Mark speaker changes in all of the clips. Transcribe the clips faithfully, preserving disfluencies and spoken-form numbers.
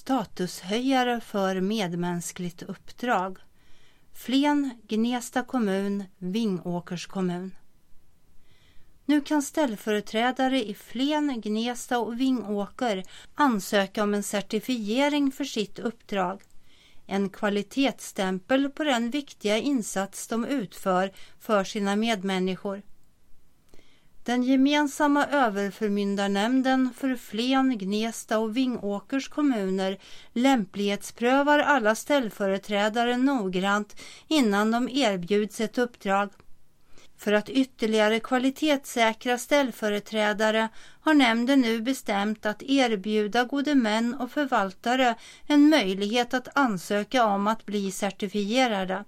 Speaker 1: statushöjare för medmänskligt uppdrag. Flen, Gnesta kommun, Vingåkers kommun. Nu kan ställföreträdare i Flen, Gnesta och Vingåker ansöka om en certifiering för sitt uppdrag. En kvalitetsstämpel på den viktiga insats de utför för sina medmänniskor. Den gemensamma överförmyndarnämnden för Flen, Gnesta och Vingåkers kommuner lämplighetsprövar alla ställföreträdare noggrant innan de erbjuds ett uppdrag. För att ytterligare kvalitetssäkra ställföreträdare har nämnden nu bestämt att erbjuda gode män och förvaltare en möjlighet att ansöka om att bli certifierade.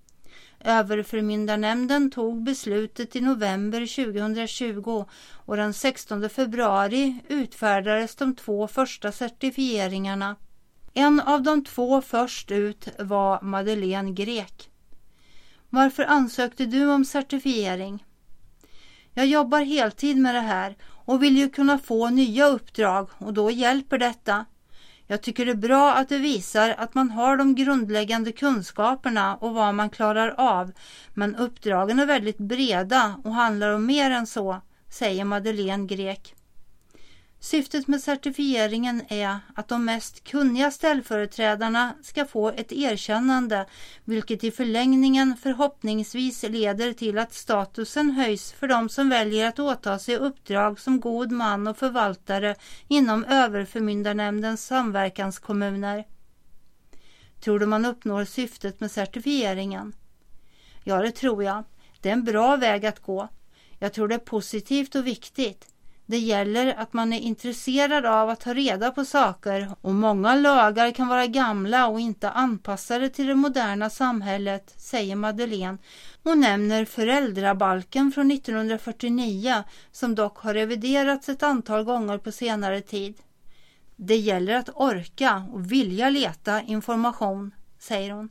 Speaker 1: Överförmyndarnämnden tog beslutet i november tjugohundratjugo och den sextonde februari utfärdades de två första certifieringarna. En av de två först ut var Madeleine Grek. Varför ansökte du om certifiering? Jag jobbar heltid med det här och vill ju kunna få nya uppdrag och då hjälper detta. Jag tycker det är bra att det visar att man har de grundläggande kunskaperna och vad man klarar av, men uppdragen är väldigt breda och handlar om mer än så, säger Madeleine Grek. Syftet med certifieringen är att de mest kunniga ställföreträdarna ska få ett erkännande, vilket i förlängningen förhoppningsvis leder till att statusen höjs för de som väljer att åta sig uppdrag som god man och förvaltare inom överförmyndarnämndens samverkanskommuner. Tror du man uppnår syftet med certifieringen? Ja, det tror jag. Det är en bra väg att gå. Jag tror det är positivt och viktigt. Det gäller att man är intresserad av att ta reda på saker och många lagar kan vara gamla och inte anpassade till det moderna samhället, säger Madeleine. Hon nämner föräldrabalken från nittonhundrafyrtionio som dock har reviderats ett antal gånger på senare tid. Det gäller att orka och vilja leta information, säger hon.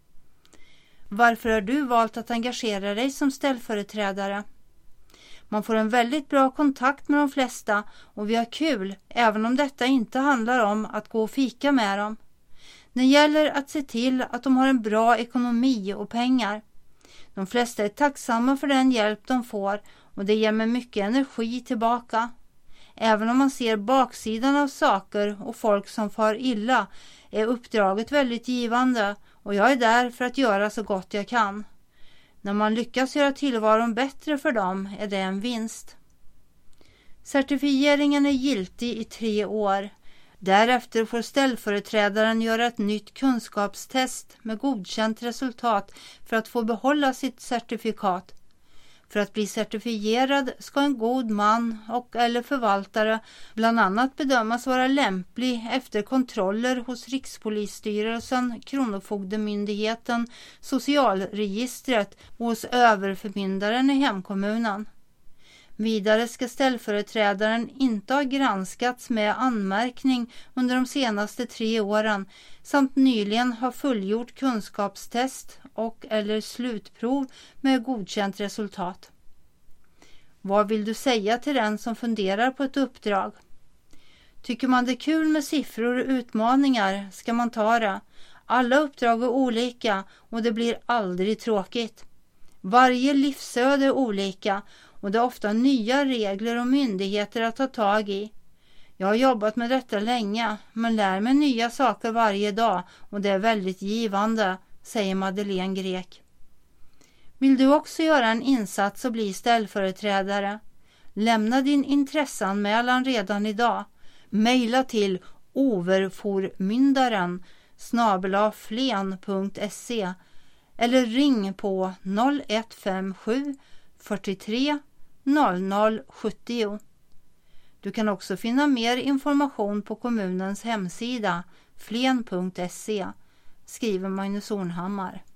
Speaker 1: Varför har du valt att engagera dig som ställföreträdare? Man får en väldigt bra kontakt med de flesta och vi har kul, även om detta inte handlar om att gå och fika med dem. Det gäller att se till att de har en bra ekonomi och pengar. De flesta är tacksamma för den hjälp de får och det ger mig mycket energi tillbaka. Även om man ser baksidan av saker och folk som far illa är uppdraget väldigt givande och jag är där för att göra så gott jag kan. När man lyckas göra tillvaron bättre för dem är det en vinst. Certifieringen är giltig i tre år. Därefter får ställföreträdaren göra ett nytt kunskapstest med godkänt resultat för att få behålla sitt certifikat. För att bli certifierad ska en god man och eller förvaltare bland annat bedömas vara lämplig efter kontroller hos Rikspolisstyrelsen, Kronofogdemyndigheten, socialregistret och hos överförmyndaren i hemkommunen. Vidare ska ställföreträdaren inte ha granskats med anmärkning under de senaste tre åren samt nyligen ha fullgjort kunskapstest och eller slutprov med godkänt resultat. Vad vill du säga till den som funderar på ett uppdrag? Tycker man det är kul med siffror och utmaningar ska man ta det. Alla uppdrag är olika och det blir aldrig tråkigt. Varje livsöde är olika och det är ofta nya regler och myndigheter att ta tag i. Jag har jobbat med detta länge men lär mig nya saker varje dag och det är väldigt givande, säger Madeleine Grek. Vill du också göra en insats och bli ställföreträdare? Lämna din intresseanmälan redan idag. Maila till overformyndaren snabel-a flen punkt se eller ring på noll ett fem sju fyrtiotre noll noll sjuttio. Du kan också finna mer information på kommunens hemsida flen punkt se, skriver Magnus Ornhammar.